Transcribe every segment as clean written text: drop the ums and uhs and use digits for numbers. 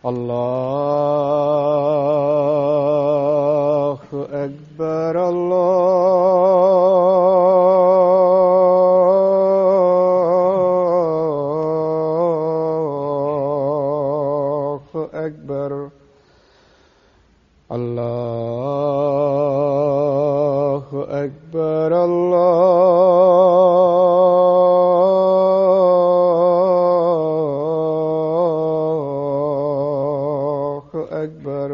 الله أكبر الله أكبر الله أكبر الله أكبر.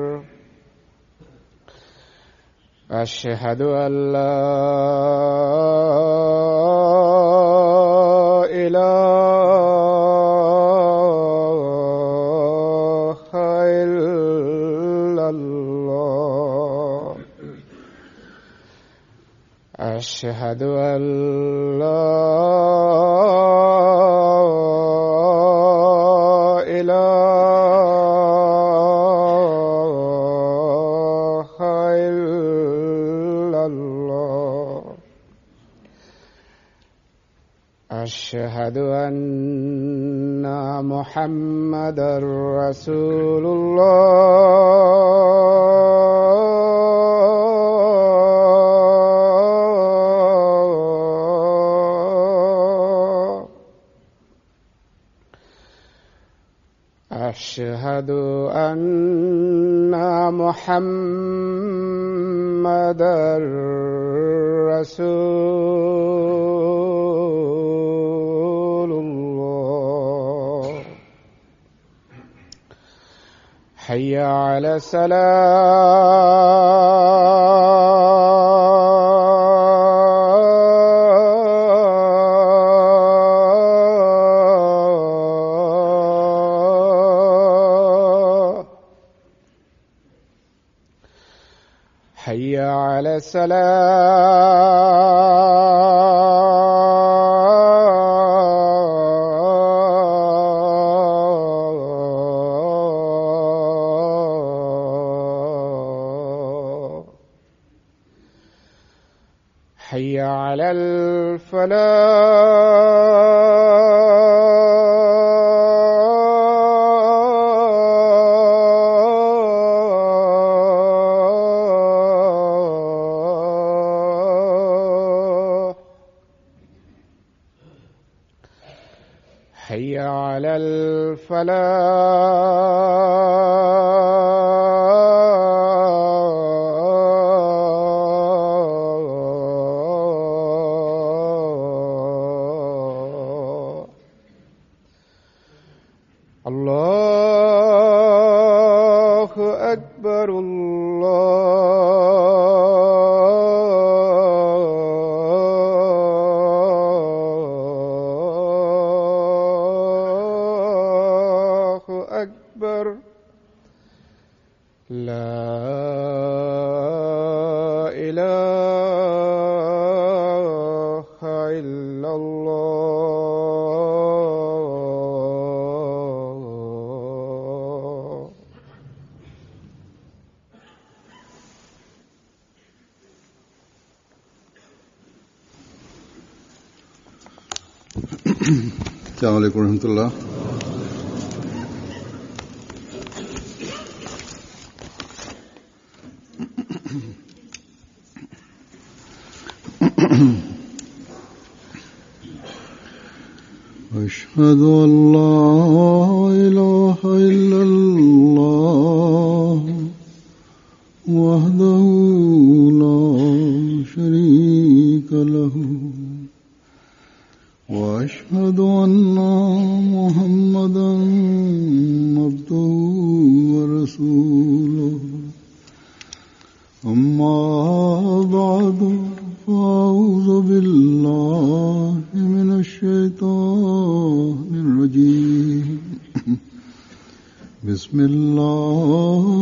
أشهد أن لا إله إلا الله. أشهد أن لا إله إلا الله. أشهد أن محمدًا رسول الله. أشهد أن محمدًا رسول الله. حي على الصلاة. حي على السلام. حي على الفلاح. حي على الفلاح. الله أكبر الله أكبر. لا إله إلا الله. السلام عليكم ورحمة الله. أشهد أن لا إله إلا الله وحده لا شريك له وأشهد أن محمدًا عبده ورسوله. أما بعد فأعوذ بالله من الشيطان الرجيم. بسم الله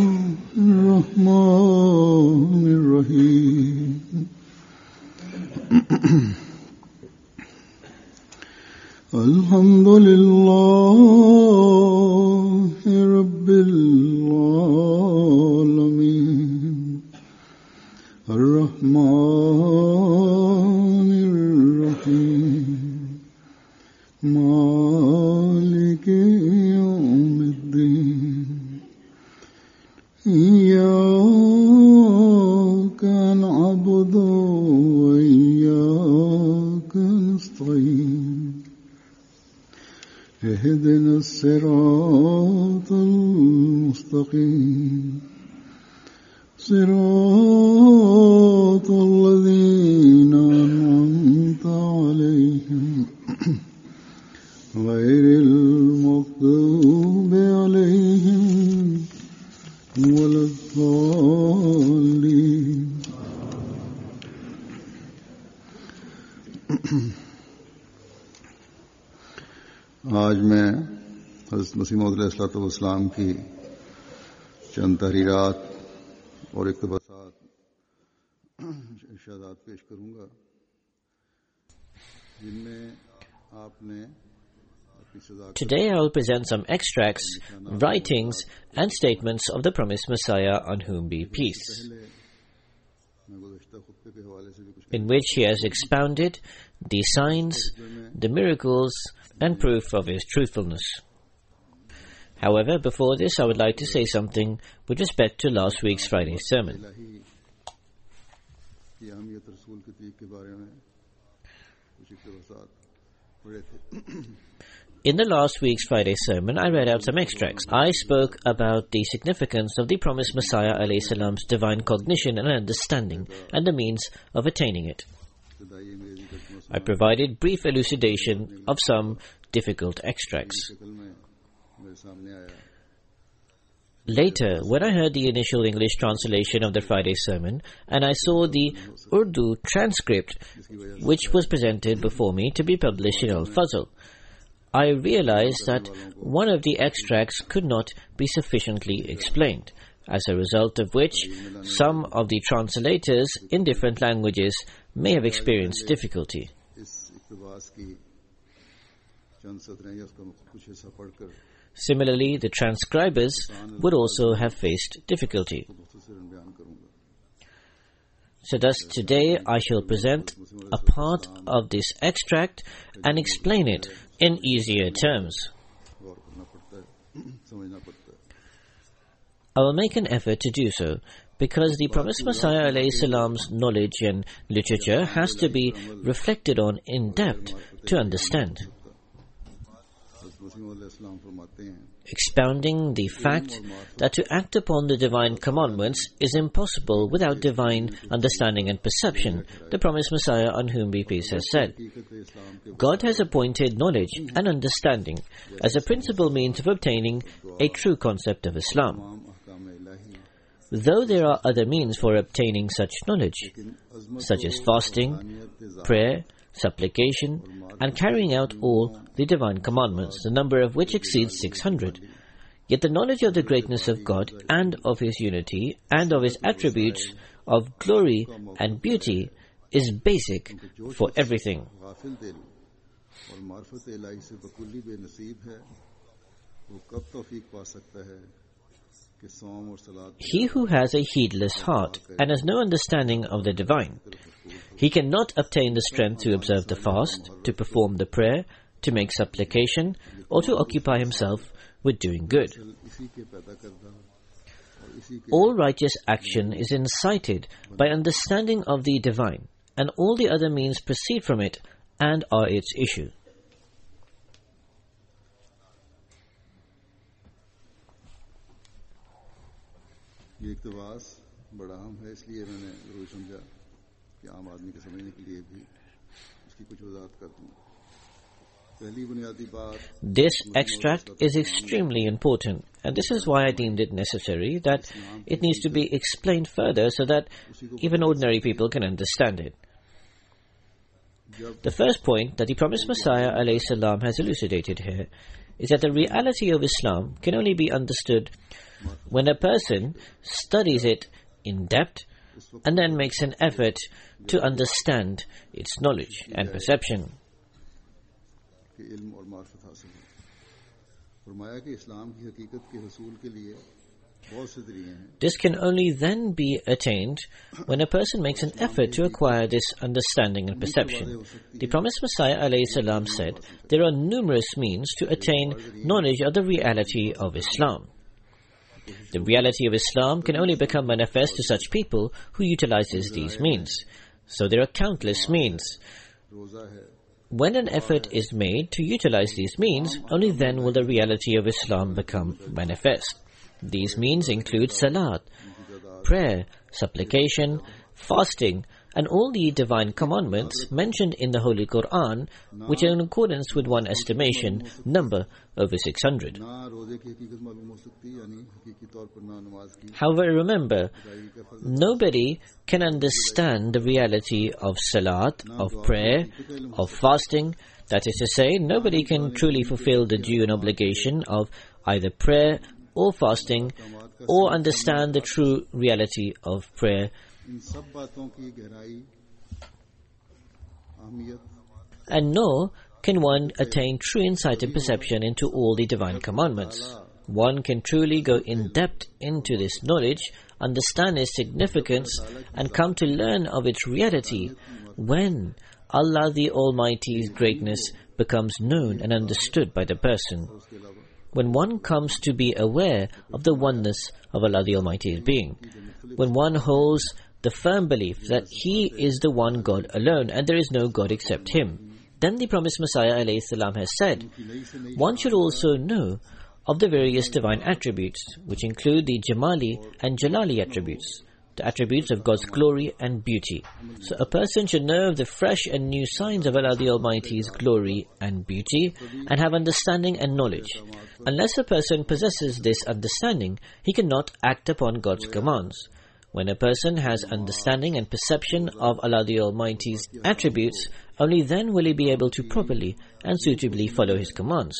الرحمن الرحيم. الحمد لله رب العالمين الرحمن الرحيم مالك يوم الدين. إياك نعبد وإياك نستعين اهدنا الصراط المستقيم صراط الذين أنعمت عليهم غير المغضوب عليهم ولا الضالين. आज मैं हज़रत मसीह मौऊद अलैहिस्सलाम की चंद तहरीरात और इक़्तिबासात इरशादात पेश करूंगा जिनमें आपने Today I will present some extracts, writings and statements of the promised Messiah on whom be peace, in which he has expounded the signs, the miracles and proof of his truthfulness. However, before this I would like to say something with respect to last week's Friday sermon. In the last week's Friday sermon, I read out some extracts. I spoke about the significance of the promised Messiah alayhi salam's divine cognition and understanding and the means of attaining it. I provided brief elucidation of some difficult extracts. Later, when I heard the initial English translation of the Friday sermon and I saw the Urdu transcript which was presented before me to be published in Al-Fazl, I realized that one of the extracts could not be sufficiently explained, as a result of which some of the translators in different languages may have experienced difficulty. Similarly, the transcribers would also have faced difficulty. So thus today I shall present a part of this extract and explain it in easier terms. I will make an effort to do so because the promised Messiah alayhi salam's knowledge and literature has to be reflected on in depth to understand. Expounding the fact that to act upon the divine commandments is impossible without divine understanding and perception, the promised Messiah on whom be peace has said, God has appointed knowledge and understanding as a principal means of obtaining a true concept of Islam. Though there are other means for obtaining such knowledge, such as fasting, prayer, supplication, and carrying out all the divine commandments, the number of which exceeds 600. Yet the knowledge of the greatness of God and of His unity and of His attributes of glory and beauty is basic for everything. He who has a heedless heart and has no understanding of the divine, he cannot obtain the strength to observe the fast, to perform the prayer, to make supplication, or to occupy himself with doing good. All righteous action is incited by understanding of the divine, and all the other means proceed from it and are its issue. ये इक़्तिबास बड़ा अहम है, इसलिए मैंने ज़रूरी समझा कि आम आदमी के समझने के लिए भी इसकी कुछ वज़ाहत कर दूं। पहली बुनियादी बात, This extract is extremely important, and this is why I deemed it necessary that it needs to be explained further so that even ordinary people can understand it. The first point that the promised Messiah alayhi salam has elucidated here is that the reality of Islam can only be understood when a person studies it in depth and then makes an effort to understand its knowledge and perception. This can only then be attained when a person makes an effort to acquire this understanding and perception. The promised Messiah alayhi salam said, there are numerous means to attain knowledge of the reality of Islam. The reality of Islam can only become manifest to such people who utilizes these means. So there are countless means. When an effort is made to utilize these means, only then will the reality of Islam become manifest. These means include salat, prayer, supplication, fasting, and all the divine commandments mentioned in the Holy Quran, which are in accordance with one estimation, number over 600. However, remember, nobody can understand the reality of salat, of prayer, of fasting. That is to say, nobody can truly fulfill the due and obligation of either prayer or fasting, or understand the true reality of prayer. And nor can one attain true insight and perception into all the divine commandments. One can truly go in depth into this knowledge, understand its significance, and come to learn of its reality when Allah the Almighty's greatness becomes known and understood by the person. When one comes to be aware of the oneness of Allah the Almighty's being. When one holds the firm belief that He is the one God alone and there is no God except Him. Then the promised Messiah ﷺ has said, one should also know of the various divine attributes, which include the Jamali and Jalali attributes, the attributes of God's glory and beauty. So a person should know of the fresh and new signs of Allah the Almighty's glory and beauty, and have understanding and knowledge. Unless a person possesses this understanding, he cannot act upon God's commands. When a person has understanding and perception of Allah the Almighty's attributes, only then will he be able to properly and suitably follow His commands.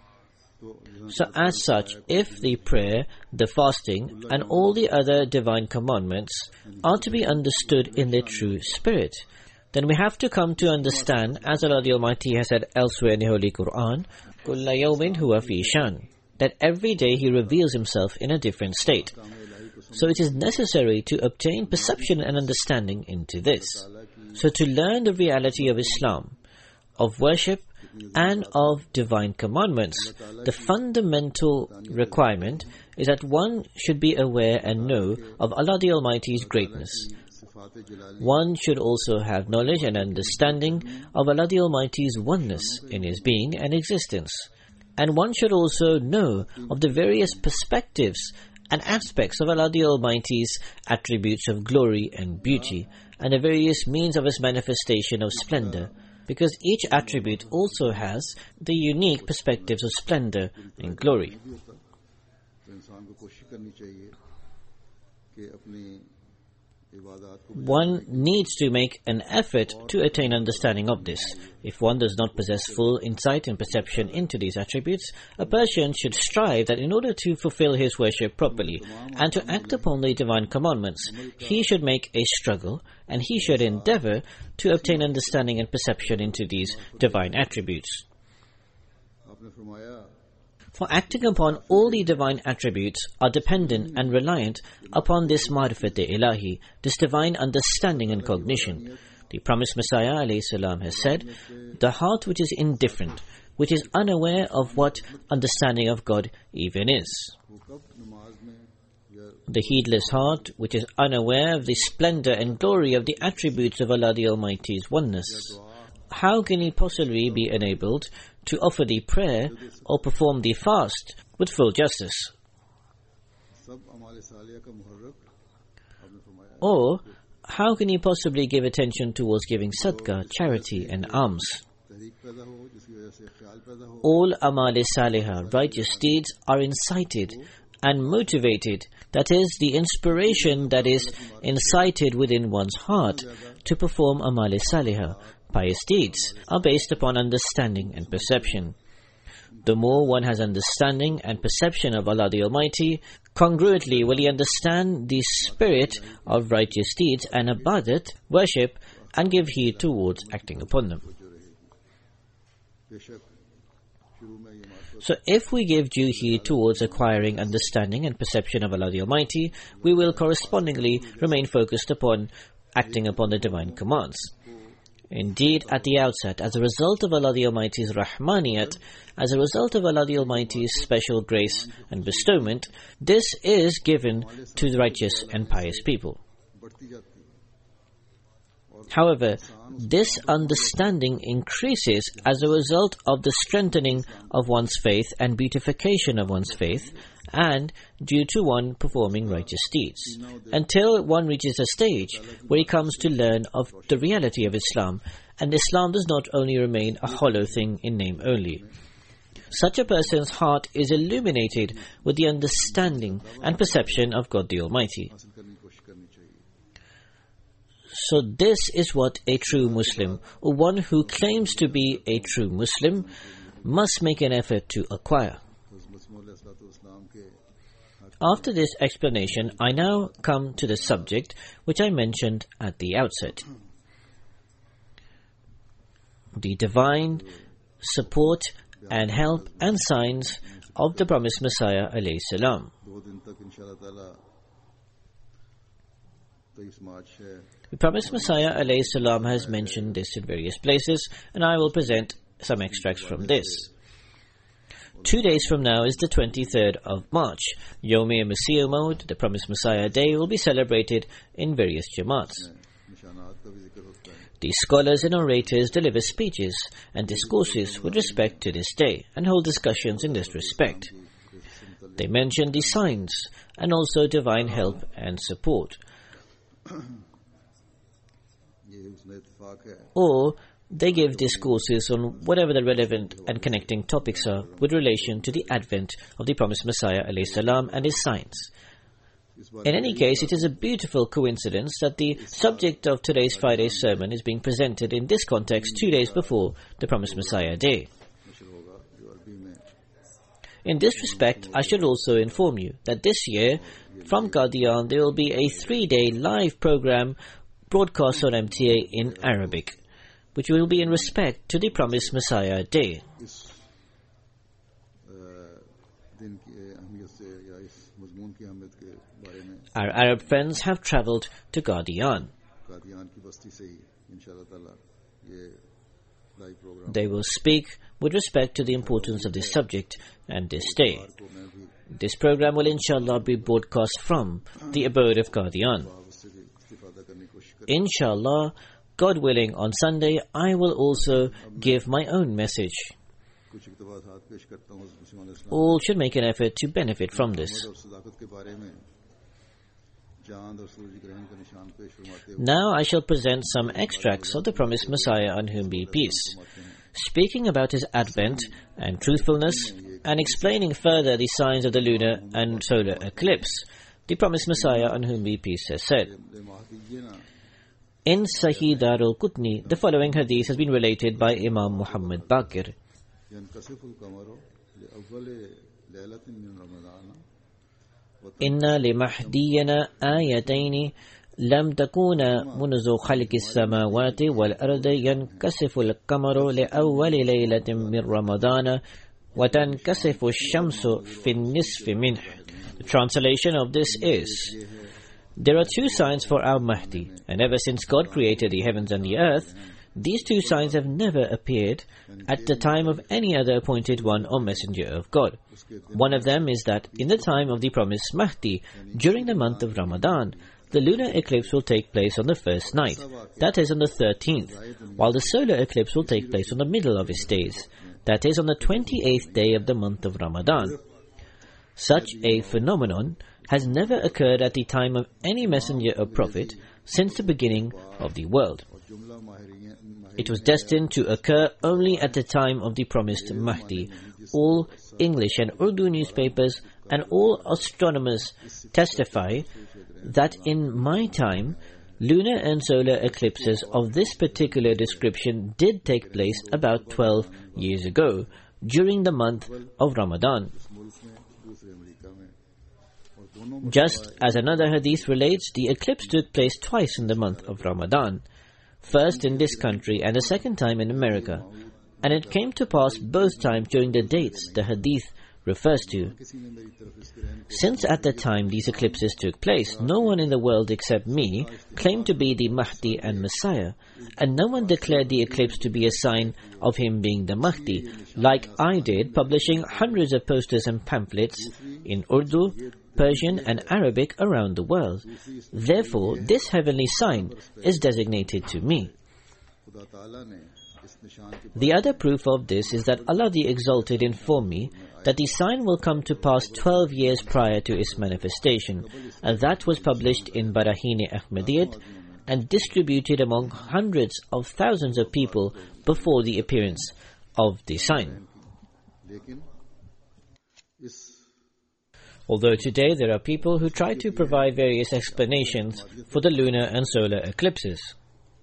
So as such, if the prayer, the fasting, and all the other divine commandments are to be understood in their true spirit, then we have to come to understand, as Allah the Almighty has said elsewhere in the Holy Quran, كُلَّ يَوْمٍ هُوَ فِي شَأْنٍ, that every day He reveals Himself in a different state. So it is necessary to obtain perception and understanding into this. So to learn the reality of Islam, of worship, and of divine commandments, the fundamental requirement is that one should be aware and know of Allah the Almighty's greatness. One should also have knowledge and understanding of Allah the Almighty's oneness in His being and existence. And one should also know of the various perspectives and aspects of Allah the Almighty's attributes of glory and beauty, and the various means of His manifestation of splendor, because each attribute also has the unique perspectives of splendor and glory. One needs to make an effort to attain understanding of this. If one does not possess full insight and perception into these attributes, a person should strive that in order to fulfill his worship properly and to act upon the divine commandments, he should make a struggle and he should endeavor to obtain understanding and perception into these divine attributes. For acting upon all the divine attributes are dependent and reliant upon this Ma'rifat-e-Ilahi, this divine understanding and cognition. The promised Messiah ﷺ has said, the heart which is indifferent, which is unaware of what understanding of God even is. The heedless heart, which is unaware of the splendor and glory of the attributes of Allah the Almighty's oneness. How can he possibly be enabled to offer the prayer or perform the fast with full justice? Or how can he possibly give attention towards giving sadaqah, charity and alms? All amal-e salihah, righteous deeds, are incited and motivated, that is, the inspiration that is incited within one's heart to perform amal-e salihah, pious deeds, are based upon understanding and perception. The more one has understanding and perception of Allah the Almighty, congruently will he understand the spirit of righteous deeds and ibadat, worship, and give heed towards acting upon them. So if we give due heed towards acquiring understanding and perception of Allah the Almighty, we will correspondingly remain focused upon acting upon the divine commands. Indeed, at the outset, as a result of Allah the Almighty's Rahmaniyat, as a result of Allah the Almighty's special grace and bestowment, this is given to the righteous and pious people. However, this understanding increases as a result of the strengthening of one's faith and beautification of one's faith, and due to one performing righteous deeds, until one reaches a stage where he comes to learn of the reality of Islam, and Islam does not only remain a hollow thing in name only. Such a person's heart is illuminated with the understanding and perception of God the Almighty. So this is what a true Muslim, or one who claims to be a true Muslim, must make an effort to acquire. After this explanation, I now come to the subject which I mentioned at the outset. The divine support and help and signs of the promised Messiah alayhi salam. The promised Messiah alayhi salam has mentioned this in various places, and I will present some extracts from this. 2 days from now is the 23rd of March. Yawm-e Masih Maud, the promised Messiah Day, will be celebrated in various Jamaats. The scholars and orators deliver speeches and discourses with respect to this day and hold discussions in this respect. They mention the signs and also divine help and support. Or they give discourses on whatever the relevant and connecting topics are with relation to the advent of the promised Messiah alayhi salam and his signs. In any case, it is a beautiful coincidence that the subject of today's Friday's sermon is being presented in this context 2 days before the promised Messiah Day. In this respect, I should also inform you that this year, from Qadian, there will be a 3-day live program broadcast on MTA in Arabic, which will be in respect to the promised Messiah Day. Our Arab friends have travelled to Qadian. They will speak with respect to the importance of this subject and this day. This program will inshallah be broadcast from the abode of Qadian. Inshallah, God willing, on Sunday, I will also give my own message. All should make an effort to benefit from this. Now I shall present some extracts of the promised Messiah on whom be peace, speaking about his advent and truthfulness, and explaining further the signs of the lunar and solar eclipse. The promised Messiah on whom be peace has said. In Sahih Darul Qutni, the following hadith has been related by Imam Muhammad Baqir. Inna li mahdiyana ayataini lam takuna munzu khalqi as-samawati wal ardi yankasifu al-qamaru li awwali laylatin min Ramadana wa tankasifu ash-shamsu fi an-nisfi minhu. The translation of this is: there are 2 signs for our Mahdi, and ever since God created the heavens and the earth, these 2 signs have never appeared at the time of any other appointed one or messenger of God. One of them is that in the time of the promised Mahdi, during the month of Ramadan, the lunar eclipse will take place on the first night, that is on the 13th, while the solar eclipse will take place on the middle of his days, that is on the 28th day of the month of Ramadan. Such a phenomenon has never occurred at the time of any messenger or prophet since the beginning of the world. It was destined to occur only at the time of the promised Mahdi. All English and Urdu newspapers and all astronomers testify that in my time, lunar and solar eclipses of this particular description did take place about 12 years ago, during the month of Ramadan. Just as another hadith relates, the eclipse took place twice in the month of Ramadan, first in this country and the second time in America, and it came to pass both times during the dates the hadith refers to. Since at the time these eclipses took place, no one in the world except me claimed to be the Mahdi and Messiah, and no one declared the eclipse to be a sign of him being the Mahdi, like I did, publishing hundreds of posters and pamphlets in Urdu, Persian and Arabic around the world. Therefore, this heavenly sign is designated to me. The other proof of this is that Allah the Exalted informed me that the sign will come to pass 12 years prior to its manifestation, and that was published in Barahin-e Ahmadiyyat and distributed among hundreds of thousands of people before the appearance of the sign. Although today there are people who try to provide various explanations for the lunar and solar eclipses.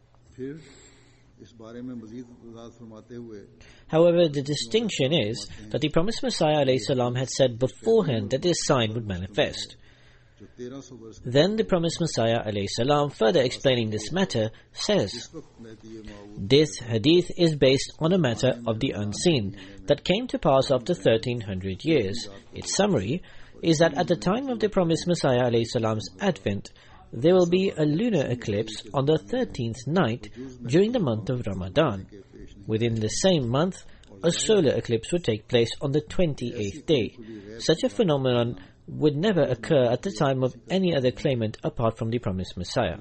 However, the distinction is that the promised Messiah ﷺ had said beforehand that this sign would manifest. Then the promised Messiah ﷺ, further explaining this matter, says, "This hadith is based on a matter of the unseen that came to pass after 1300 years. Its summary is that at the time of the promised Messiah ﷺ's advent, there will be a lunar eclipse on the 13th night during the month of Ramadan. Within the same month, a solar eclipse would take place on the 28th day. Such a phenomenon would never occur at the time of any other claimant apart from the promised Messiah.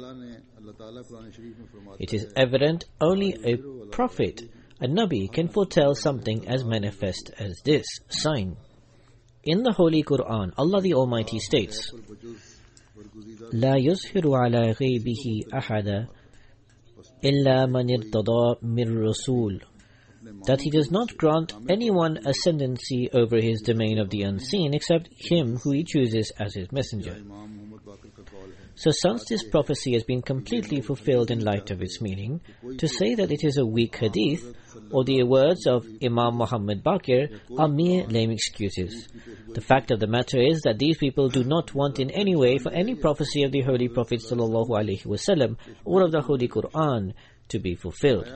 It is evident only a prophet, a Nabi, can foretell something as manifest as this sign. In the Holy Quran, Allah the Almighty states, لا يظهر على غيبه أحدا إلا من ارتضى من رسول, that He does not grant anyone ascendancy over His domain of the unseen except him who He chooses as His messenger. So since this prophecy has been completely fulfilled in light of its meaning, to say that it is a weak hadith or the words of Imam Muhammad Baqir are mere lame excuses. The fact of the matter is that these people do not want in any way for any prophecy of the Holy Prophet ﷺ or of the Holy Quran to be fulfilled.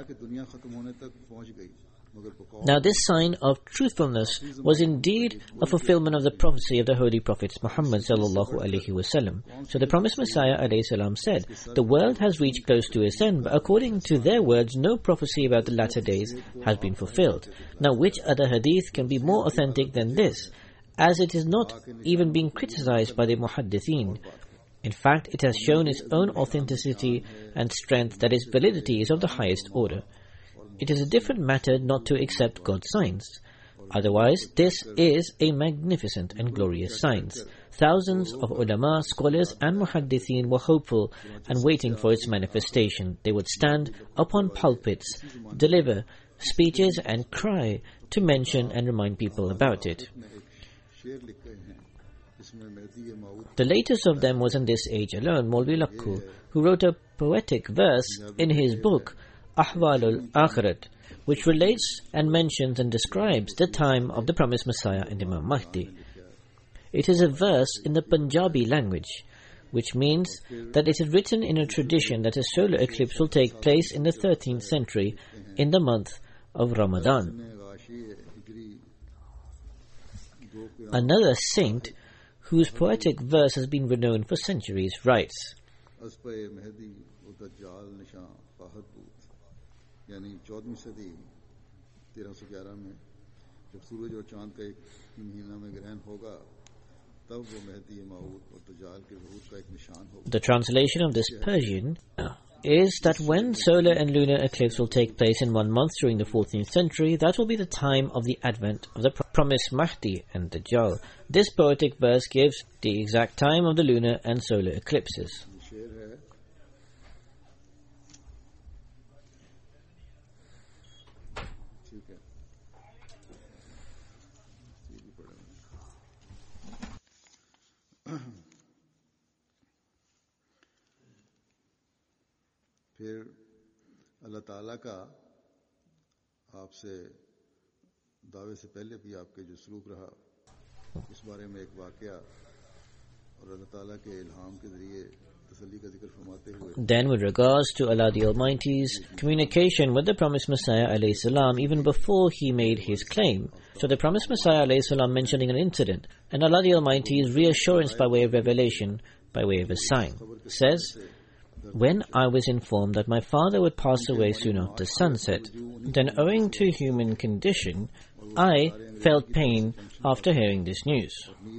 Now this sign of truthfulness was indeed a fulfillment of the prophecy of the Holy Prophet Muhammad ﷺ. So the promised Messiah ﷺ said, "The world has reached close to its end, but according to their words, no prophecy about the latter days has been fulfilled." Now which other hadith can be more authentic than this, as it is not even being criticized by the muhaddithin? In fact, it has shown its own authenticity and strength, that its validity is of the highest order. It is a different matter not to accept God's signs. Otherwise, this is a magnificent and glorious science. Thousands of ulama, scholars and muhaddithin were hopeful and waiting for its manifestation. They would stand upon pulpits, deliver speeches and cry to mention and remind people about it. The latest of them was in this age alone, Maulvi Lakhu, who wrote a poetic verse in his book Ahwalul Akhirat, which relates and mentions and describes the time of the promised Messiah and Imam Mahdi. It is a verse in the Punjabi language, which means that it is written in a tradition that a solar eclipse will take place in the 13th century in the month of Ramadan. Another saint, whose poetic verse has been renowned for centuries, writes, the translation of this Persian is that when solar and lunar eclipse will take place in 1 month during the 14th century, that will be the time of the advent of the promised Mahdi and Dajjal. This poetic verse gives the exact time of the lunar and solar eclipses. फिर अल्लाह ताला का आपसे दावे से पहले भी आपके जो सलूक रहा, इस बारे में एक वाकया और अल्लाह ताला के इल्हाम के जरिए तसल्ली का जिक्र फरमाते हुए, Then with regards to Allah the Almighty's communication with the promised Messiah alayhi salam, even before he made his claim, So the promised Messiah ﷺ mentioning an incident, and Allah the Almighty's reassurance by way of revelation, by way of a sign, says, "When I was informed that my father would pass away soon after sunset, then owing to human condition, I felt pain after hearing this news.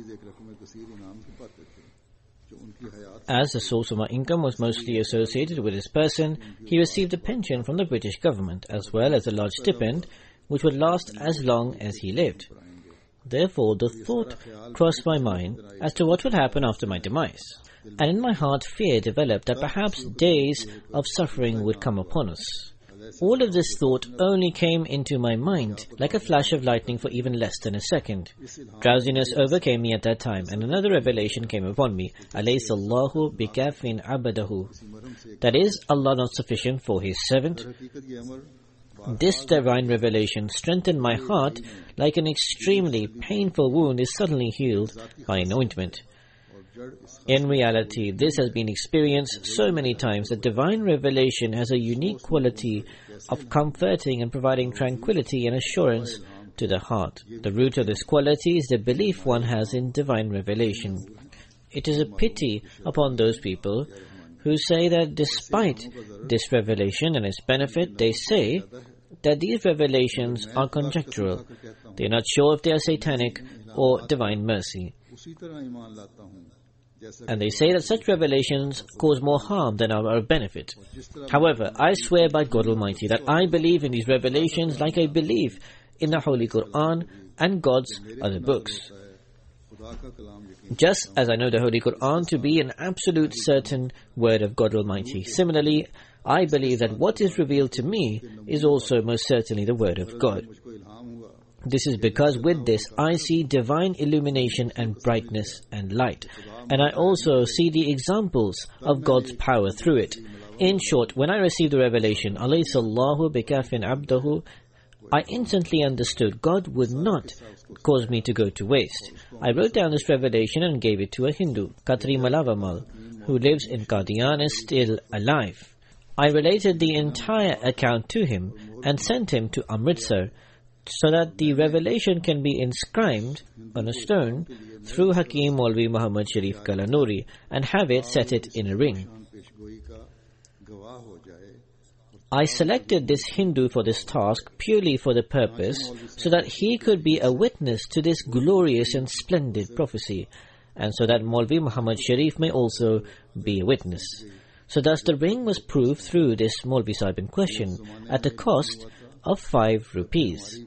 As the source of my income was mostly associated with this person, he received a pension from the British government, as well as a large stipend, which would last as long as he lived. Therefore, the thought crossed my mind as to what would happen after my demise. And in my heart fear developed that perhaps days of suffering would come upon us. All of this thought only came into my mind like a flash of lightning for even less than a second. Drowsiness overcame me at that time, and another revelation came upon me. Alaysa Allahu bikafin abadahu. That is, Allah not sufficient for His servant? This divine revelation strengthened my heart like an extremely painful wound is suddenly healed by an ointment. In reality, this has been experienced so many times that divine revelation has a unique quality of comforting and providing tranquility and assurance to the heart. The root of this quality is the belief one has in divine revelation. It is a pity upon those people who say that despite this revelation and its benefit, they say that these revelations are conjectural. They are not sure if they are satanic or divine mercy. And they say that such revelations cause more harm than are of benefit. However, I swear by God Almighty that I believe in these revelations like I believe in the Holy Quran and God's other books. Just as I know the Holy Quran to be an absolute certain word of God Almighty, similarly, I believe that what is revealed to me is also most certainly the word of God. This is because with this I see divine illumination and brightness and light, and I also see the examples of God's power through it. In short, when I received the revelation, Alaysa Allahu bikafin abdahu, I instantly understood God would not cause me to go to waste. I wrote down this revelation and gave it to a Hindu, Khatri Malavamal, who lives in Qadian and is still alive. I related the entire account to him and sent him to Amritsar, so that the revelation can be inscribed on a stone through Hakim Maulvi Muhammad Sharif Kalanuri and have it set it in a ring. I selected this Hindu for this task purely for the purpose so that he could be a witness to this glorious and splendid prophecy, and so that Maulvi Muhammad Sharif may also be a witness. So thus the ring was proved through this Maulvi Sahib in question at the cost of 5 rupees.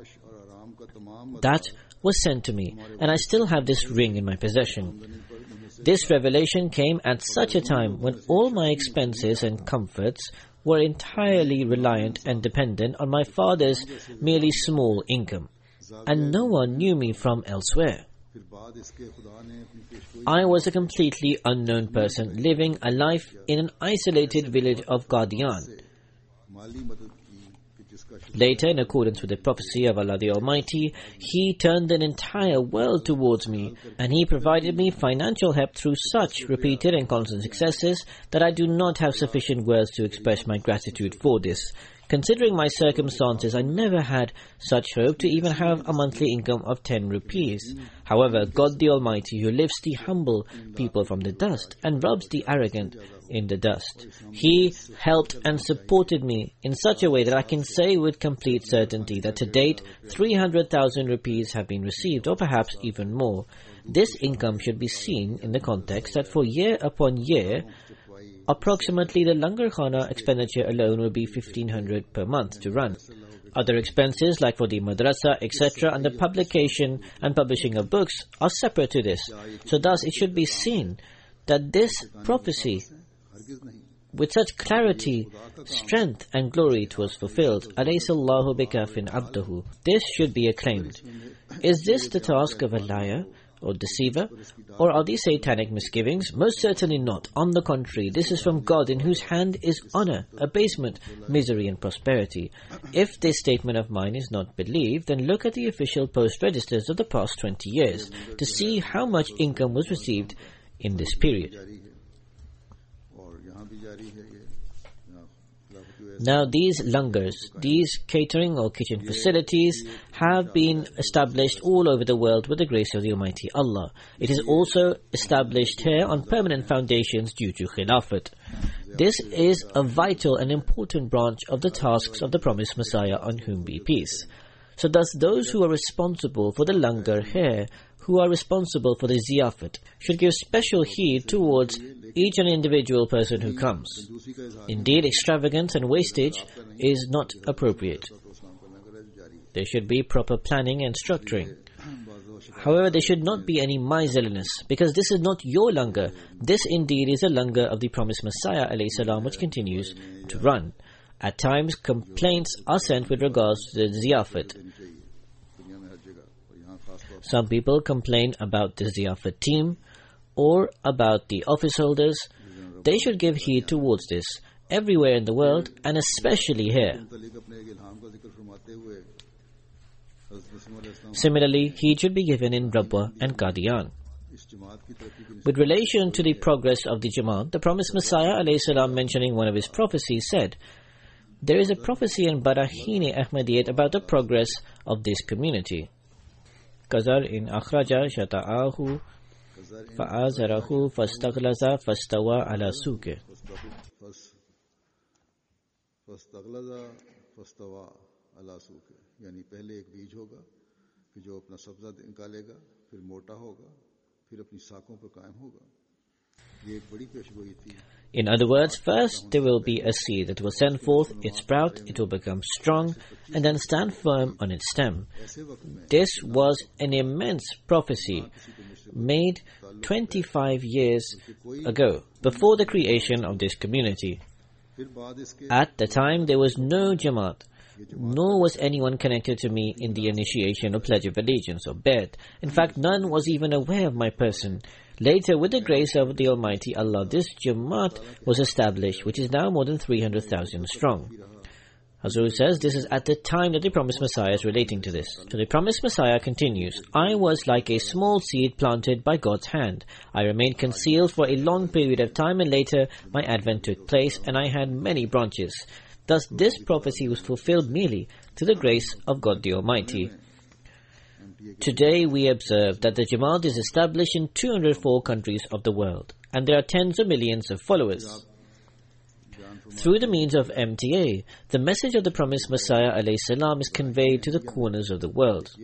That was sent to me, and I still have this ring in my possession. This revelation came at such a time when all my expenses and comforts were entirely reliant and dependent on my father's merely small income, and no one knew me from elsewhere. I was a completely unknown person living a life in an isolated village of Qadian. Later, in accordance with the prophecy of Allah the Almighty, He turned an entire world towards me, and He provided me financial help through such repeated and constant successes that I do not have sufficient words to express my gratitude for this. Considering my circumstances, I never had such hope to even have a monthly income of 10 rupees. However, God the Almighty, who lifts the humble people from the dust and rubs the arrogant in the dust, He helped and supported me in such a way that I can say with complete certainty that to date 300,000 rupees have been received, or perhaps even more. This income should be seen in the context that for year upon year, approximately the Langar Khana expenditure alone will be 1,500 per month to run. Other expenses like for the madrasa, etc., and the publication and publishing of books are separate to this. So thus it should be seen that this prophecy, with such clarity, strength and glory, it was fulfilled. Alaysa Allahu bikafin abdahu. This should be acclaimed. Is this the task of a liar or deceiver? Or are these satanic misgivings? Most certainly not. On the contrary, this is from God, in whose hand is honor, abasement, misery and prosperity. If this statement of mine is not believed, then look at the official post registers of the past 20 years to see how much income was received in this period. Now these langars, these catering or kitchen facilities, have been established all over the world with the grace of the Almighty Allah. It is also established here on permanent foundations due to Khilafat. This is a vital and important branch of the tasks of the promised Messiah, on whom be peace. So thus those who are responsible for the langar here, who are responsible for the ziyafat, should give special heed towards each and individual person who comes. Indeed, extravagance and wastage is not appropriate. There should be proper planning and structuring. However, there should not be any miserliness, because this is not your langar. This indeed is a langar of the promised Messiah ﷺ, which continues to run. At times, complaints are sent with regards to the ziyafat. Some people complain about the ziyafat team or about the office holders. They should give heed towards this everywhere in the world, and especially here. Similarly, heed should be given in Rabwa and Qadian. With relation to the progress of the Jamaat, the promised Messiah ﷺ, mentioning one of his prophecies, said, "There is a prophecy in Barahini Ahmadiyyat about the progress of this community. Qazar in akhraja shata'ahu fa'azarahu fastaghlaza fastawa ala suke." यानी पहले एक बीज होगा कि जो अपना सब्जा निकालेगा, फिर मोटा होगा, फिर अपनी साखों पर कायम होगा. ये एक बड़ी पेशगोई थी. In other words, first there will be a seed that will send forth its sprout, it will become strong, and then stand firm on its stem. This was an immense prophecy made 25 years ago, before the creation of this community. At the time, there was no Jamaat, nor was anyone connected to me in the initiation or Pledge of Allegiance or Bayt. In fact, none was even aware of my person. Later, with the grace of the Almighty Allah, this Jamaat was established, which is now more than 300,000 strong. Hazur says this is at the time that the promised Messiah is relating to this. So the promised Messiah continues, "I was like a small seed planted by God's hand. I remained concealed for a long period of time, and later my advent took place, and I had many branches." Thus, this prophecy was fulfilled merely through the grace of God the Almighty. Today, we observe that the Jamaat is established in 204 countries of the world, and there are tens of millions of followers. Through the means of MTA, the message of the promised Messiah ﷺ is conveyed to the corners of the world.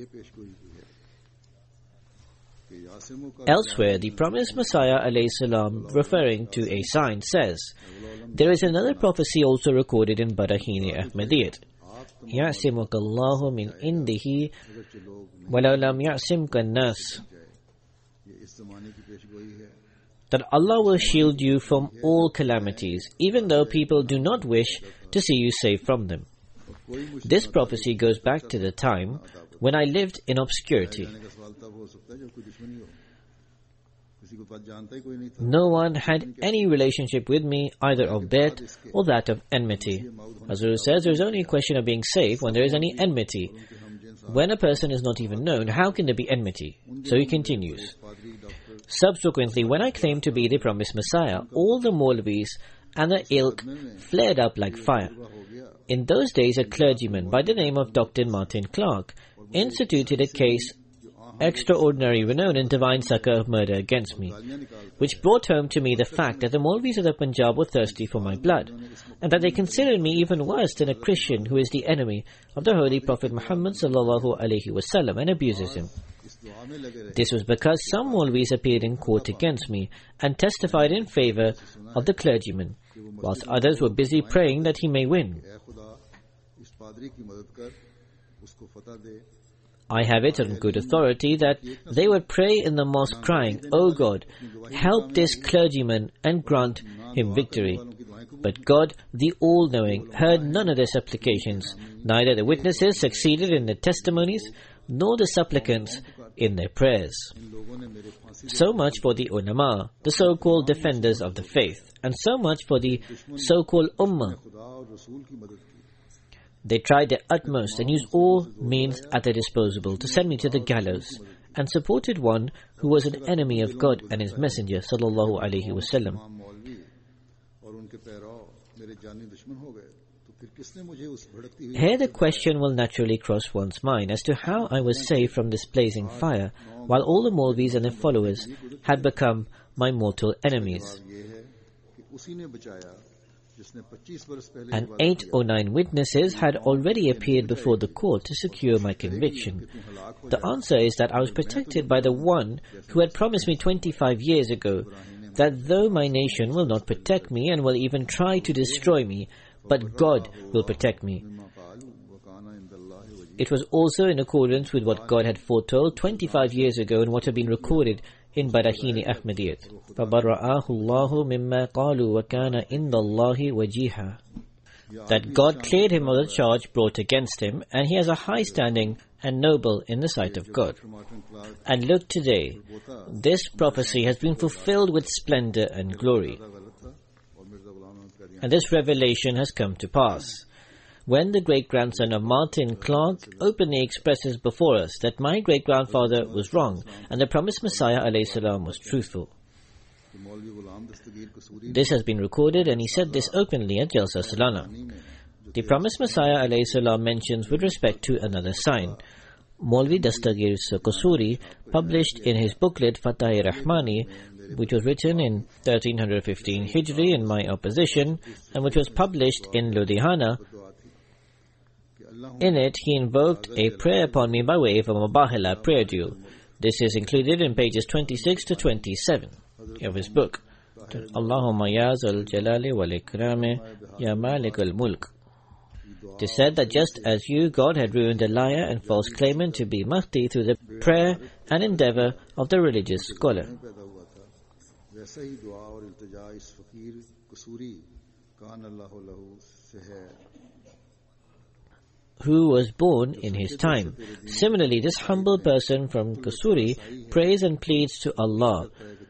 Elsewhere, the promised Messiah ﷺ, referring to a sign, says, "There is another prophecy also recorded in Barahini Ahmadiyyat. يَعْسِمُكَ اللَّهُ مِنْ إِنْدِهِ وَلَوْ لَمْ يَعْسِمْكَ النَّاسِ." That Allah will shield you from all calamities, even though people do not wish to see you safe from them. This prophecy goes back to the time when I lived in obscurity. No one had any relationship with me, either of Bayt or that of enmity. Hazur says there is only a question of being safe when there is any enmity. When a person is not even known, how can there be enmity? So he continues, "Subsequently, when I claimed to be the promised Messiah, all the Maulvis and the ilk flared up like fire. In those days, a clergyman by the name of Dr. Martin Clark instituted a case extraordinary renown in divine succor of murder against me, which brought home to me the fact that the Maulvis of the Punjab were thirsty for my blood, and that they considered me even worse than a Christian who is the enemy of the Holy Prophet Muhammad ﷺ and abuses him. This was because some Maulvis appeared in court against me and testified in favor of the clergyman, whilst others were busy praying that he may win. I have it on good authority that they would pray in the mosque crying, 'O God, help this clergyman and grant him victory.' But God, the All-Knowing, heard none of their supplications. Neither the witnesses succeeded in their testimonies, nor the supplicants in their prayers." So much for the ulama, the so-called defenders of the faith, and so much for the so-called ummah. They tried their utmost and used all means at their disposal to send me to the gallows, and supported one who was an enemy of God and His Messenger sallallahu alaihi wasallam. Here the question will naturally cross one's mind as to how I was saved from this blazing fire, while all the Maulvis and their followers had become my mortal enemies. And 8 or 9 witnesses had already appeared before the court to secure my conviction. The answer is that I was protected by the one who had promised me 25 years ago that though my nation will not protect me and will even try to destroy me, but God will protect me. It was also in accordance with what God had foretold 25 years ago and what had been recorded in Barahini Ahmadiyyat. فَبَرَّأَهُ اللَّهُ مِمَّا قَالُوا وَكَانَ إِنْدَ اللَّهِ وَجِيهًا. That God cleared him of the charge brought against him, and he has a high standing and noble in the sight of God. And look today, this prophecy has been fulfilled with splendor and glory. And this revelation has come to pass. When the great-grandson of Martin Clark openly expresses before us that my great-grandfather was wrong and the promised Messiah ﷺ was truthful. This has been recorded, and he said this openly at Jalsa Salana. The promised Messiah ﷺ mentions with respect to another sign. Maulvi Dastagir Qusuri published in his booklet Fatah-e Rahmani, which was written in 1315 Hijri in my opposition, and which was published in Ludhiana. In it, he invoked a prayer upon me by way of a Mubahila prayer duel. This is included in pages 26 to 27 of his book. Allahumma ya zal jalali wal ikrami ya malik al mulk. It is said that just as you, God, had ruined a liar and false claimant to be Mahdi through the prayer and endeavor of the religious scholar. Who was born in his time. Similarly, this humble person from Qusuri prays and pleads to Allah,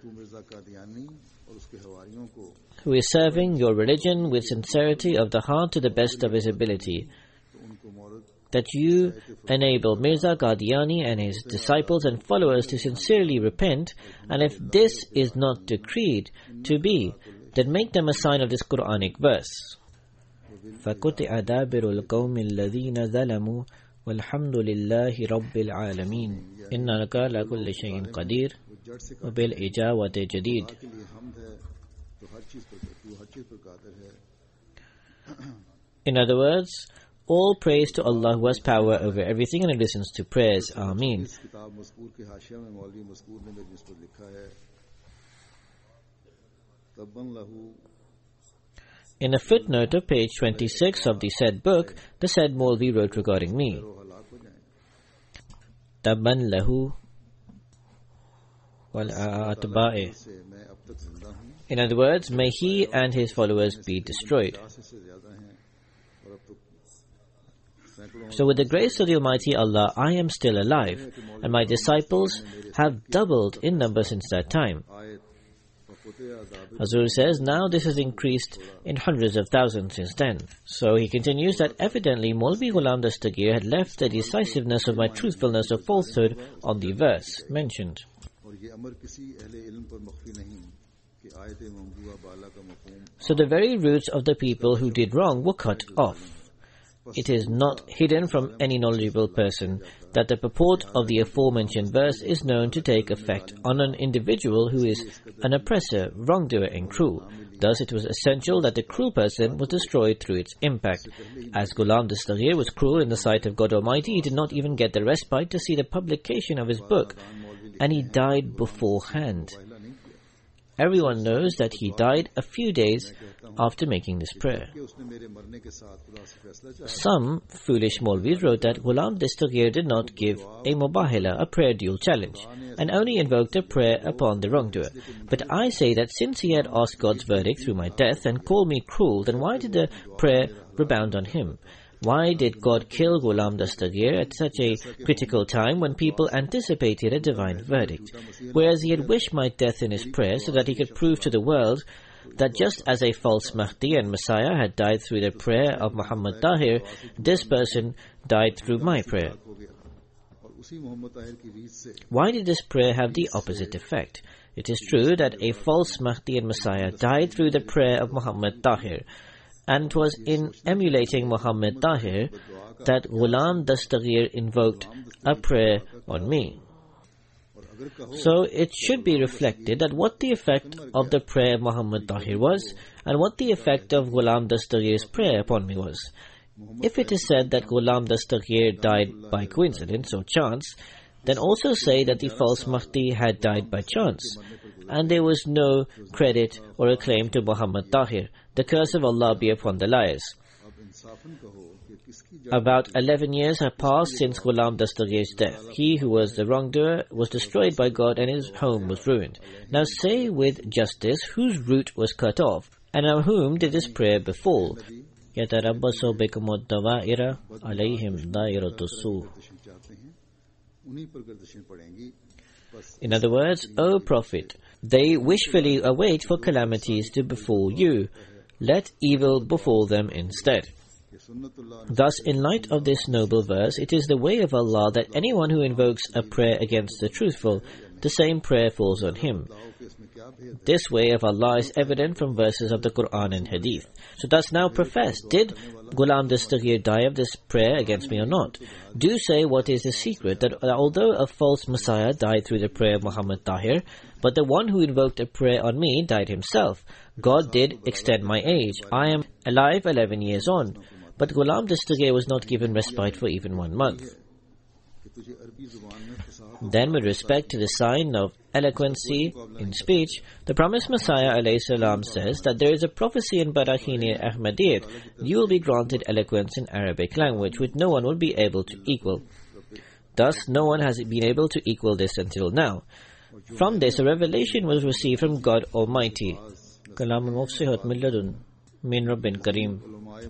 who is serving your religion with sincerity of the heart to the best of his ability, that you enable Mirza Qadiani and his disciples and followers to sincerely repent, and if this is not decreed to be, then make them a sign of this Quranic verse. فَقُطِعَ دَابِرُ الْقَوْمِ الَّذِينَ ظَلَمُوا وَالْحَمْدُ لِلَّهِ رَبِّ الْعَالَمِينَ إِنَّكَ عَلَى كُلِّ شَيْءٍ قَدِيرٌ وَبِالْإِجَابَةِ جَدِيدٌ. In other words, all praise to Allah who has power over everything and listens to prayers. Ameen. In a footnote of page 26 of the said book, the said Maulvi wrote regarding me, Tabban lahu wal atba'i. In other words, may he and his followers be destroyed. So with the grace of the Almighty Allah, I am still alive, and my disciples have doubled in number since that time. Hazur says, now this has increased in hundreds of thousands since then. So he continues that evidently Maulvi Ghulam Dastagir had left the decisiveness of my truthfulness or falsehood on the verse mentioned. So the very roots of the people who did wrong were cut off. It is not hidden from any knowledgeable person that the purport of the aforementioned verse is known to take effect on an individual who is an oppressor, wrongdoer and cruel. Thus it was essential that the cruel person was destroyed through its impact. As Ghulam Dastagir was cruel in the sight of God Almighty, he did not even get the respite to see the publication of his book, and he died beforehand. Everyone knows that he died a few days after making this prayer. Some foolish Maulvis wrote that Ghulam Dastagir did not give a Mubahila, a prayer duel challenge, and only invoked a prayer upon the wrongdoer. But I say that since he had asked God's verdict through my death and called me cruel, then why did the prayer rebound on him? Why did God kill Ghulam Dastagir at such a critical time when people anticipated a divine verdict? Whereas he had wished my death in his prayer so that he could prove to the world that just as a false Mahdi and Messiah had died through the prayer of Muhammad Tahir, this person died through my prayer. Why did this prayer have the opposite effect? It is true that a false Mahdi and Messiah died through the prayer of Muhammad Tahir, and it was in emulating Muhammad Tahir that Ghulam Dastagir invoked a prayer on me. So it should be reflected that what the effect of the prayer of Muhammad Tahir was and what the effect of Ghulam Dastagir's prayer upon me was. If it is said that Ghulam Dastagir died by coincidence or chance, then also say that the false Mahdi had died by chance, and there was no credit or acclaim to Muhammad Tahir. The curse of Allah be upon the liars. About 11 years have passed since Ghulam Dastagir's death. He who was the wrongdoer was destroyed by God and his home was ruined. Now say with justice whose root was cut off, and on whom did this prayer befall? يَتَرَبَّصُ بِكُمُ الدَّوَائِرَ عَلَيْهِمْ دَائِرَةُ السُّوءِ. In other words, O Prophet, they wishfully await for calamities to befall you. Let evil befall them instead. Thus, in light of this noble verse, it is the way of Allah that anyone who invokes a prayer against the truthful, the same prayer falls on him. This way of Allah is evident from verses of the Quran and Hadith. So thus now profess, did Ghulam Dastagir die of this prayer against me or not? Do say what is the secret, that although a false Messiah died through the prayer of Muhammad Tahir, but the one who invoked a prayer on me died himself. God did extend my age. I am alive 11 years on. But Ghulam Dastagir was not given respite for even 1 month. Then, with respect to the sign of eloquency in speech, the promised Messiah ﷺ says that there is a prophecy in Barakhini Ahmadiyyat, you will be granted eloquence in Arabic language, which no one will be able to equal. Thus, no one has been able to equal this until now. From this, a revelation was received from God Almighty. Kalam mufsihat min ladun min Rabbin Kareem.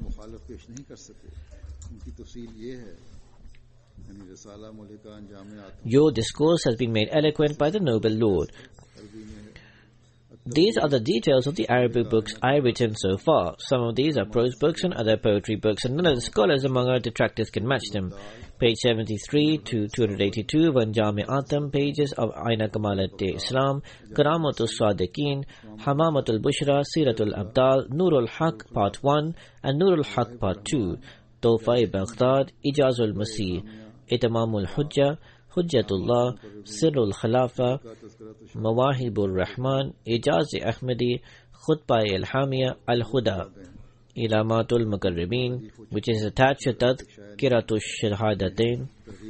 Your discourse has been made eloquent by the noble Lord. These are the details of the Arabic books I have written so far. Some of these are prose books and other poetry books, and none of the scholars among our detractors can match them. Page 73 to 282 of Anjam Atam, pages of Aina Kamalat Islam, Karamatul Sadiqeen, Hamamatul Bushra, Siratul Abdal, Nurul Haq Part 1 and Nurul Haq Part 2, Tawfa Baghdad, Ijazul Masih, Itamamul Hujjah, Hujjatullah, Sirrul Khalafa, Mawahibur Rahman, Ijaz Ahmadi, Khutbah Ilhamiyya, Al-Huda, Ilamatul Mukarribin, which is attached to Tadhkiratul Shahadatain,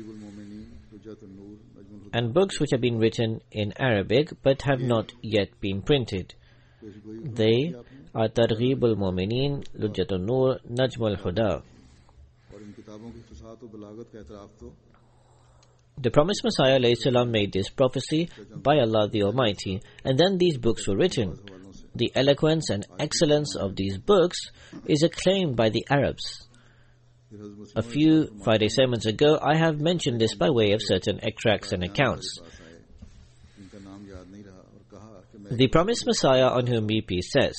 and books which have been written in Arabic but have not yet been printed. They are Targhibul Mu'mineen, Lujjatul Nur, Najmul Huda. The promised Messiah ﷺ made this prophecy by Allah the Almighty, and then these books were written. The eloquence and excellence of these books is acclaimed by the Arabs. A few Friday sermons ago, I have mentioned this by way of certain extracts and accounts. The promised Messiah on whom be peace says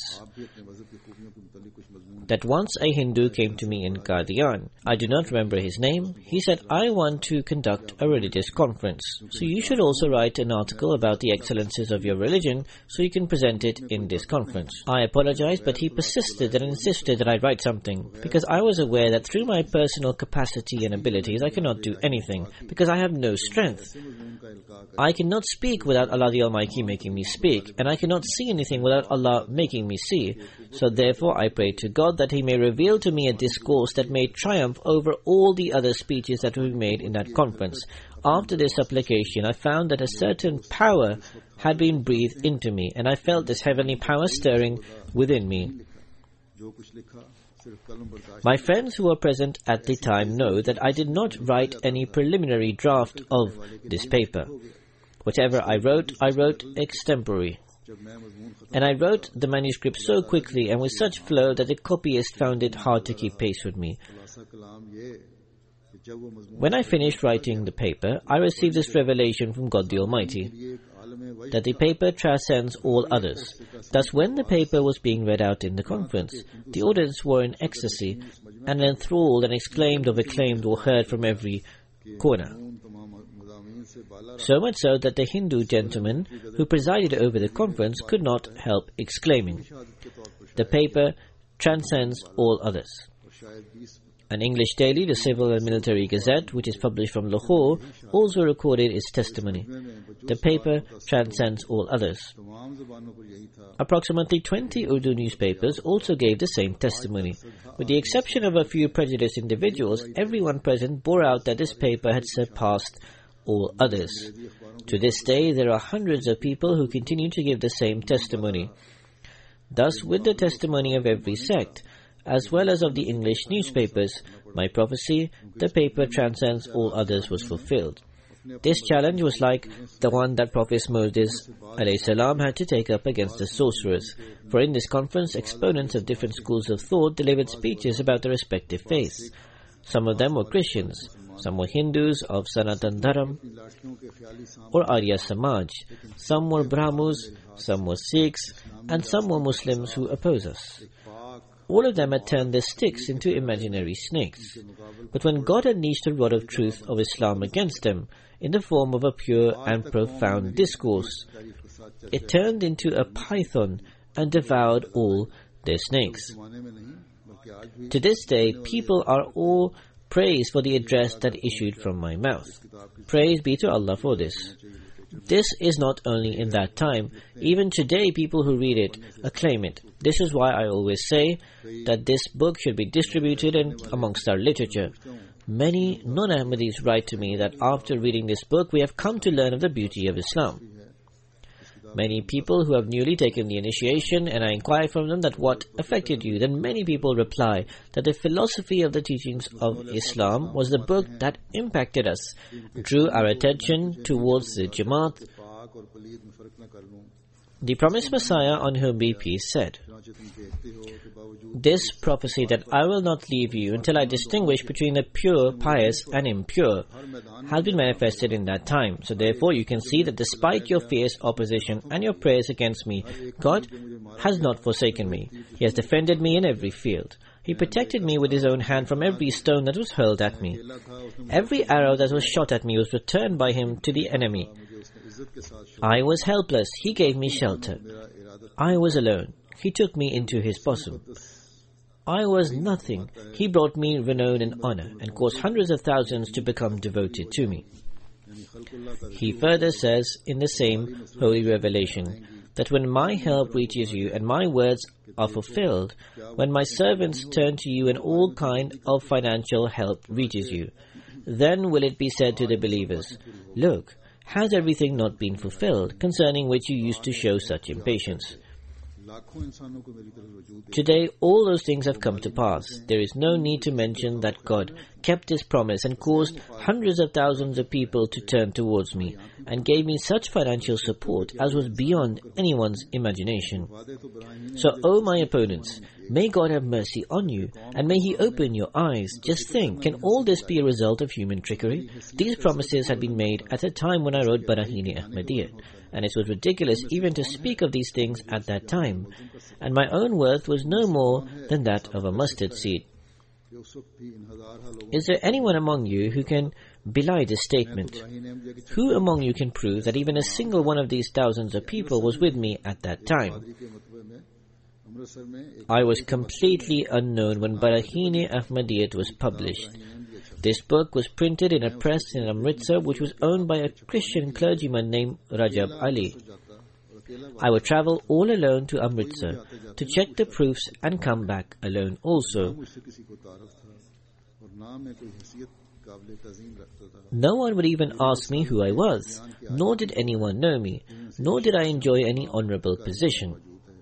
that once a Hindu came to me in Qadian. I do not remember his name. He said, I want to conduct a religious conference. So you should also write an article about the excellences of your religion so you can present it in this conference. I apologized, but he persisted and insisted that I write something, because I was aware that through my personal capacity and abilities I cannot do anything, because I have no strength. I cannot speak without Allah the Almighty making me speak, and I cannot see anything without Allah making me see. So therefore I pray to God that He may reveal to me a discourse that may triumph over all the other speeches that will be made in that conference. After this supplication, I found that a certain power had been breathed into me, and I felt this heavenly power stirring within me. My friends who were present at the time know that I did not write any preliminary draft of this paper. Whatever I wrote extempore. And I wrote the manuscript so quickly and with such flow that the copyist found it hard to keep pace with me. When I finished writing the paper, I received this revelation from God the Almighty, that the paper transcends all others. Thus, when the paper was being read out in the conference, the audience were in ecstasy, and enthralled and exclaimed of acclaimed were heard from every corner. So much so that the Hindu gentleman who presided over the conference could not help exclaiming, "The paper transcends all others. An English daily, the Civil and Military Gazette, which is published from Lahore, also recorded its testimony. The paper transcends all others. Approximately 20 Urdu newspapers also gave the same testimony. With the exception of a few prejudiced individuals, everyone present bore out that this paper had surpassed all others. To this day, there are hundreds of people who continue to give the same testimony. Thus, with the testimony of every sect, as well as of the English newspapers, my prophecy, the paper transcends all others, was fulfilled. This challenge was like the one that Prophet Moses ﷺ had to take up against the sorcerers. For in this conference, exponents of different schools of thought delivered speeches about their respective faiths. Some of them were Christians, some were Hindus of Sanatan Dharam or Arya Samaj, some were Brahmos, some were Sikhs, and some were Muslims who oppose us. All of them had turned their sticks into imaginary snakes. But when God unleashed the rod of truth of Islam against them, in the form of a pure and profound discourse, it turned into a python and devoured all their snakes. To this day, people are all praised for the address that issued from my mouth. Praise be to Allah for this. This is not only in that time. Even today, people who read it acclaim it. This is why I always say that this book should be distributed amongst our literature. Many non-Ahmadis write to me that after reading this book, we have come to learn of the beauty of Islam. Many people who have newly taken the initiation, and I inquire from them that what affected you, then many people reply that the philosophy of the teachings of Islam was the book that impacted us, drew our attention towards the Jamaat. The promised Messiah, on whom be peace, said, "This prophecy that I will not leave you until I distinguish between the pure, pious and impure has been manifested in that time. So therefore you can see that despite your fierce opposition and your prayers against me, God has not forsaken me. He has defended me in every field. He protected me with His own hand from every stone that was hurled at me. Every arrow that was shot at me was returned by Him to the enemy. I was helpless. He gave me shelter. I was alone. He took me into His bosom. I was nothing. He brought me renown and honor and caused hundreds of thousands to become devoted to me." He further says in the same holy revelation that when my help reaches you and my words are fulfilled, when my servants turn to you and all kind of financial help reaches you, then will it be said to the believers, "Look, has everything not been fulfilled concerning which you used to show such impatience?" Today, all those things have come to pass. There is no need to mention that God kept His promise and caused hundreds of thousands of people to turn towards me and gave me such financial support as was beyond anyone's imagination. So, O my opponents, may God have mercy on you and may He open your eyes. Just think, can all this be a result of human trickery? These promises had been made at a time when I wrote Baraheen-e Ahmadiyyat, and it was ridiculous even to speak of these things at that time, and my own worth was no more than that of a mustard seed. Is there anyone among you who can belie this statement? Who among you can prove that even a single one of these thousands of people was with me at that time? I was completely unknown when Baraheen-e Ahmadiyyat was published. This book was printed in a press in Amritsar which was owned by a Christian clergyman named Rajab Ali. I would travel all alone to Amritsar to check the proofs and come back alone also. No one would even ask me who I was, nor did anyone know me, nor did I enjoy any honorable position.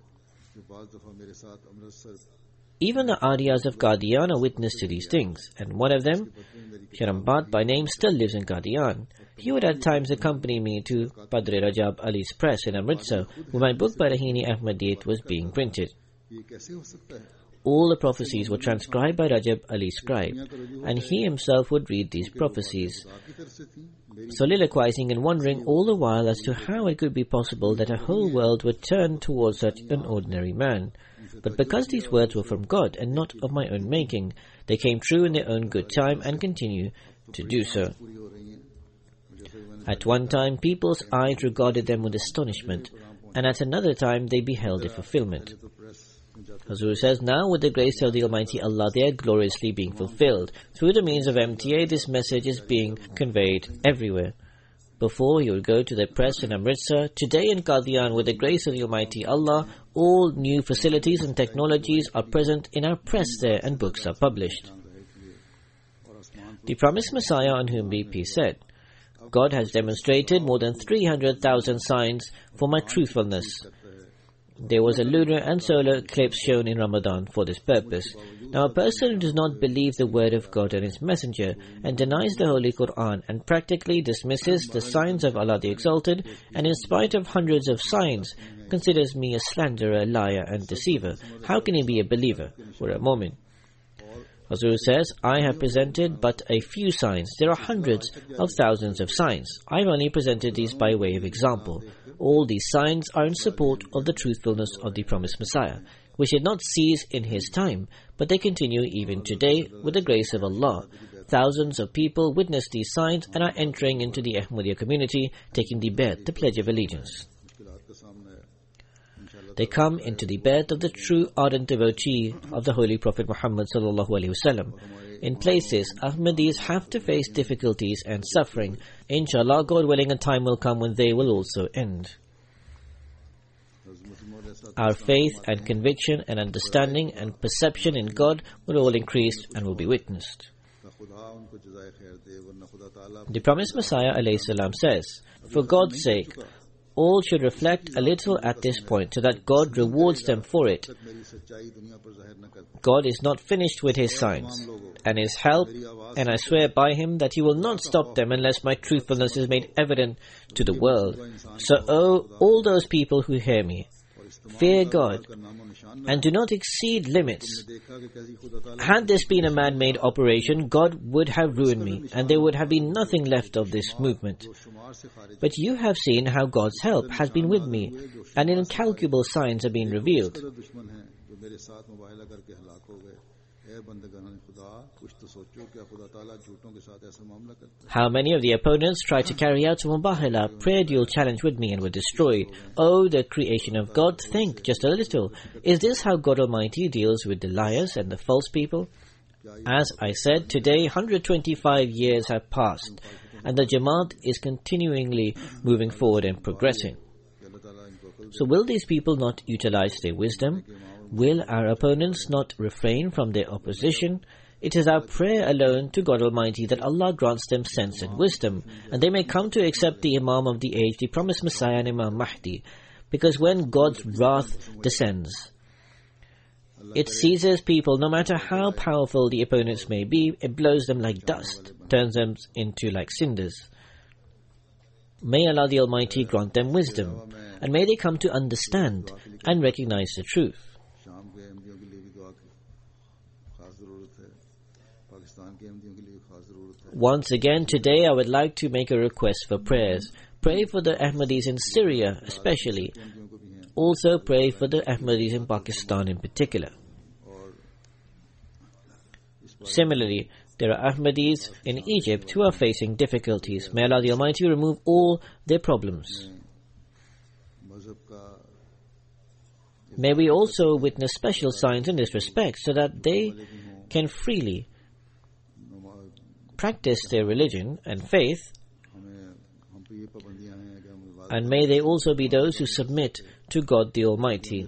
Even the Aryas of Qadian are witness to these things, and one of them, Sharambat by name, still lives in Qadian. He would at times accompany me to Padre Rajab Ali's press in Amritsar, where my book Baraheen-e Ahmadiyyat was being printed. All the prophecies were transcribed by Rajab Ali's scribe, and he himself would read these prophecies, soliloquizing and wondering all the while as to how it could be possible that a whole world would turn towards such an ordinary man. But because these words were from God and not of my own making, they came true in their own good time and continue to do so. At one time, people's eyes regarded them with astonishment, and at another time they beheld a fulfillment. Hazur says, now with the grace of the Almighty Allah, they are gloriously being fulfilled. Through the means of MTA, this message is being conveyed everywhere. Before, you would go to the press in Amritsar. Today in Qadian, with the grace of the Almighty Allah, all new facilities and technologies are present in our press there, and books are published. The promised Messiah, on whom be peace, said, God has demonstrated more than 300,000 signs for my truthfulness. There was a lunar and solar eclipse shown in Ramadan for this purpose. Now a person who does not believe the word of God and His Messenger and denies the Holy Quran and practically dismisses the signs of Allah the Exalted, and in spite of hundreds of signs considers me a slanderer, liar and deceiver, how can he be a believer or a mu'min? Hazur says, I have presented but a few signs. There are hundreds of thousands of signs. I have only presented these by way of example. All these signs are in support of the truthfulness of the promised Messiah, which did not cease in his time, but they continue even today with the grace of Allah. Thousands of people witness these signs and are entering into the Ahmadiyya community, taking the Bayt, the Pledge of Allegiance. They come into the Bayt of the true ardent devotee of the Holy Prophet Muhammad sallallahu alaihi wasallam. In places, Ahmadis have to face difficulties and suffering. Inshallah, God willing, a time will come when they will also end. Our faith and conviction and understanding and perception in God will all increase and will be witnessed. The promised Messiah alayhi salam says, for God's sake, all should reflect a little at this point so that God rewards them for it. God is not finished with His signs and His help, and I swear by Him that He will not stop them unless my truthfulness is made evident to the world. So, all those people who hear me, fear God and do not exceed limits. Had this been a man-made operation, God would have ruined me, and there would have been nothing left of this movement. But you have seen how God's help has been with me, and incalculable signs have been revealed. How many of the opponents tried to carry out a mubahala, prayer duel challenge with me and were destroyed. Oh, the creation of God, think just a little. Is this how God Almighty deals with the liars and the false people? As I said, today 125 years have passed, and the Jamaat is continually moving forward and progressing. So will these people not utilize their wisdom? Will our opponents not refrain from their opposition? It is our prayer alone to God Almighty that Allah grants them sense and wisdom, and they may come to accept the Imam of the age, the promised Messiah and Imam Mahdi, because when God's wrath descends, it seizes people, no matter how powerful the opponents may be, it blows them like dust, turns them into like cinders. May Allah the Almighty grant them wisdom, and may they come to understand and recognize the truth. Once again, today I would like to make a request for prayers. Pray for the Ahmadis in Syria especially. Also pray for the Ahmadis in Pakistan in particular. Similarly, there are Ahmadis in Egypt who are facing difficulties. May Allah the Almighty remove all their problems. May we also witness special signs in this respect so that they can freely practice their religion and faith, and may they also be those who submit to God the Almighty.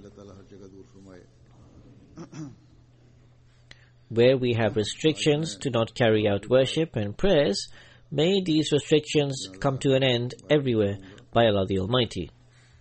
Where we have restrictions to not carry out worship and prayers, may these restrictions come to an end everywhere by Allah the Almighty.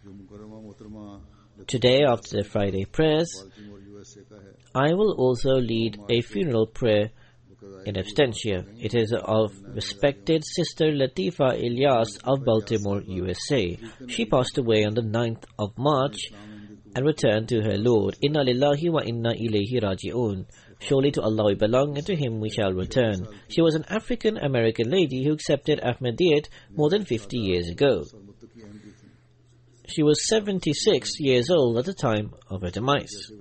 Today, after the Friday prayers, I will also lead a funeral prayer in absentia. It is of respected Sister Latifa Ilyas of Baltimore, USA. She passed away on the 9th of March and returned to her Lord. Inna lillahi wa inna ilayhi raji'un. Surely to Allah we belong, and to Him we shall return. She was an African American lady who accepted Ahmadiyyat more than 50 years ago. She was 76 years old at the time of her demise.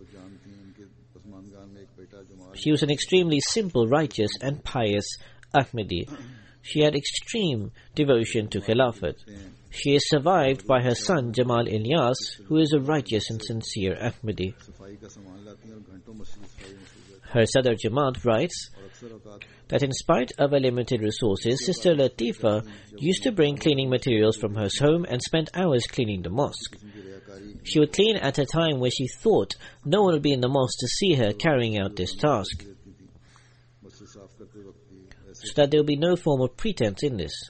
She was an extremely simple, righteous and pious Ahmadi. She had extreme devotion to Khilafat. She is survived by her son Jamal Ilyas, who is a righteous and sincere Ahmadi. Her Sadr Jamaat writes that in spite of her limited resources, Sister Latifa used to bring cleaning materials from her home and spent hours cleaning the mosque. She would clean at a time where she thought no one would be in the mosque to see her carrying out this task, so that there would be no form of pretense in this.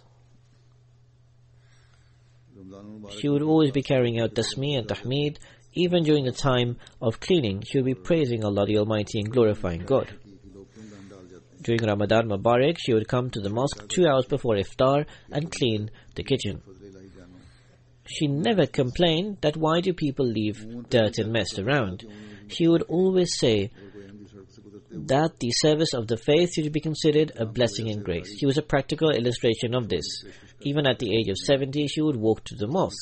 She would always be carrying out tasmih and tahmeed. Even during the time of cleaning, she would be praising Allah the Almighty and glorifying God. During Ramadan Mubarak, she would come to the mosque 2 hours before iftar and clean the kitchen. She never complained that why do people leave dirt and mess around. She would always say that the service of the faith should be considered a blessing and grace. She was a practical illustration of this. Even at the age of 70, she would walk to the mosque.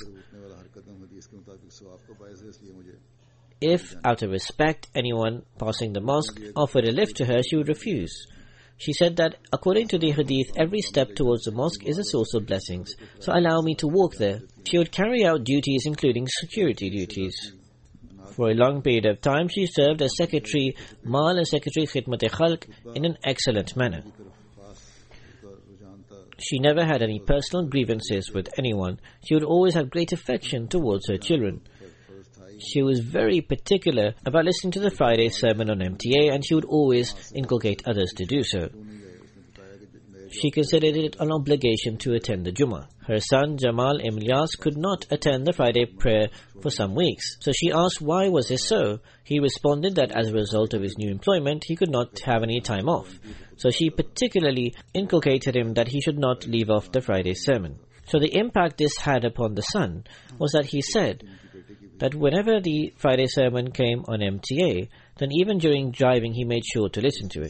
If, out of respect, anyone passing the mosque offered a lift to her, she would refuse. She said that, according to the hadith, every step towards the mosque is a source of blessings, so allow me to walk there. She would carry out duties including security duties. For a long period of time, she served as Secretary Mal and Secretary Khidmat-e-Khalq in an excellent manner. She never had any personal grievances with anyone. She would always have great affection towards her children. She was very particular about listening to the Friday sermon on MTA, and she would always inculcate others to do so. She considered it an obligation to attend the Jummah. Her son Jamal Ilyas could not attend the Friday prayer for some weeks, so she asked why was this so. He responded that as a result of his new employment, he could not have any time off. So she particularly inculcated him that he should not leave off the Friday sermon. So the impact this had upon the son was that he said that whenever the Friday sermon came on MTA, then even during driving he made sure to listen to it.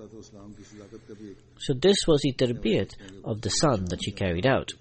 So this was the tarbiyat of the son that she carried out.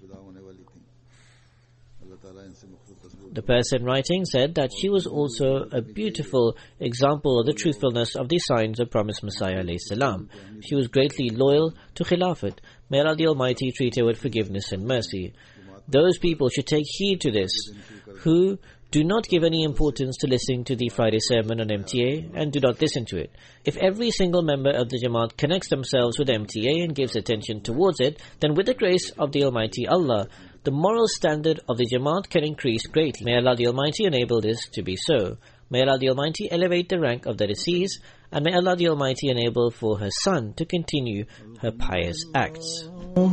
The person writing said that she was also a beautiful example of the truthfulness of the signs of promised Messiah alayhi salam. She was greatly loyal to Khilafat. May Allah the Almighty treat her with forgiveness and mercy. Those people should take heed to this who do not give any importance to listening to the Friday sermon on MTA and do not listen to it. If every single member of the Jamaat connects themselves with MTA and gives attention towards it, then with the grace of the Almighty Allah, the moral standard of the Jamaat can increase greatly. May Allah the Almighty enable this to be so. May Allah the Almighty elevate the rank of the deceased, and may Allah the Almighty enable for her son to continue her pious acts.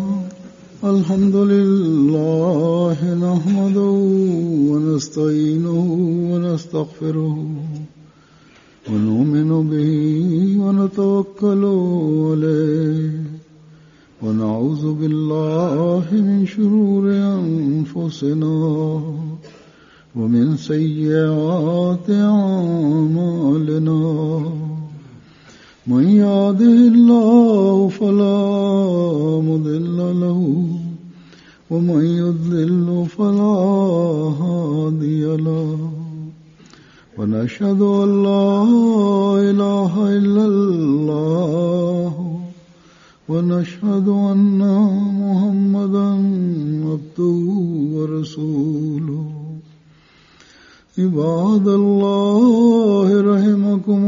Alhamdulillah nahmaduhu wa nasta'inuhu wa nastaghfiruhu wa nu'minu bihi wa natawakkalu alayhi wa na'udhu billahi min shururi anfusina wa min sayyiati a'malina. من يهده الله فلا مضل له ومن يضلل فلا هادي له ونشهد أن لا إله إلا الله ونشهد أن محمدا عبده ورسوله. عباد الله رحمكم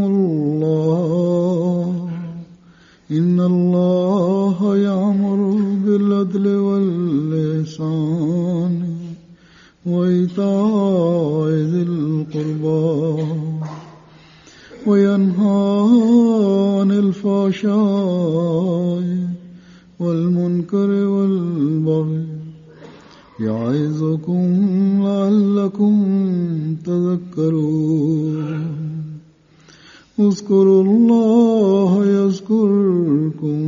الله إن الله يأمر بالعدل والإحسان وإيتاء ذي القربى وينهى عن الفحشاء والمنكر والبغي يعظكم لعلكم تذكرون. اذكروا الله يذكركم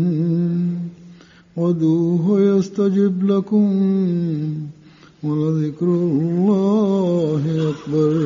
وادعوه يستجب لكم ولذكر الله أكبر.